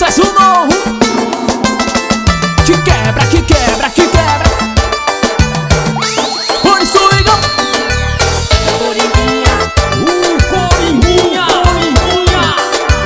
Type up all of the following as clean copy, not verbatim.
sucesso novo. Que quebra, que quebra, que quebra. Por isso liga. Coringuinha, Coringuinha, Coringuinha.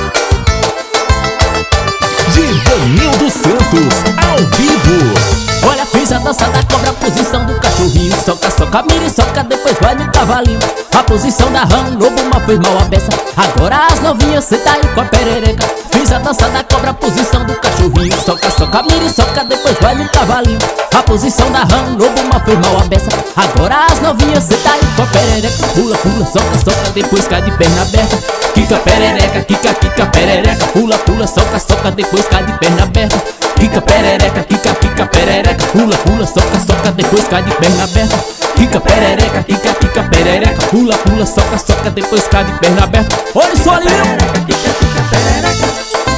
Givanildo Santos, ao vivo. olha, fiz a dança da cobra, a posição do cachorrinho. Soca, soca, mira e soca, depois vai no cavalinho. A posição da rã, lobo mal fez mal a beça. Agora as novinhas cê tá aí com a perereca. Fiz a dança da cobra, a posição do cachorrinho. Soca, soca, mira e soca, depois vai no cavalinho. A posição da rã, lobo mal fez mal a beça. Agora as novinhas cê tá aí com a perereca. Pula, pula, soca, soca, depois cai de perna aberta. Quica perereca, quica, quica perereca. Pula, pula, soca, soca, depois cai de perna aberta. Quica perereca, quica, quica perereca. Pula, pula, soca, soca, depois cai de perna aberta. Quica perereca, quica, quica perereca. Pula, pula, soca, soca, depois cai de perna aberta. Olha só ali, Quica, quica perereca.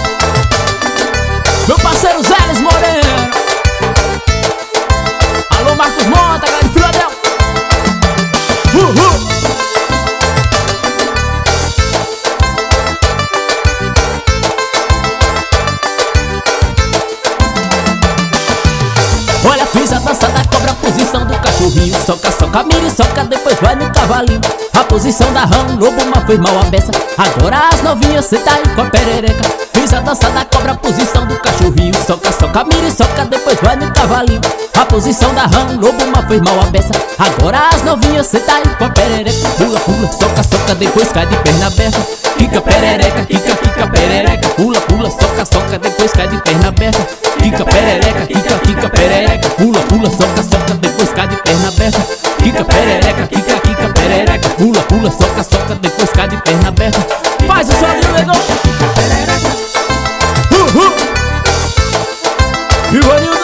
meu parceiro Zélis Moreno. Alô Marcos Mota, galera de Filadélfia. Olha, fiz a dança da cobra, a posição do cachorrinho. Soca, soca, mira e soca, depois vai no cavalinho. A posição da rã, lobo mal fez mal a beça. Agora as novinhas cê tá aí com a perereca. Fiz a dança da cobra, a posição do cachorrinho. Soca, soca, mira e soca, depois vai no cavalinho. A posição da rã, lobo mal fez mal a beça. Agora as novinhas cê tá aí com a perereca. Pula, pula, soca, soca, depois cai de perna aberta. Quica perereca, quica, quica perereca. Pula, pula, soca, soca, depois cai de perna aberta. Quica perereca, quica, quica perereca. Pula, pula, soca, soca, depois cai de perna aberta. Quica perereca, quica, quica perereca. Pula, pula, soca, soca, depois cai de perna aberta. Faz o solinho legal. Quica perereca. Givanildo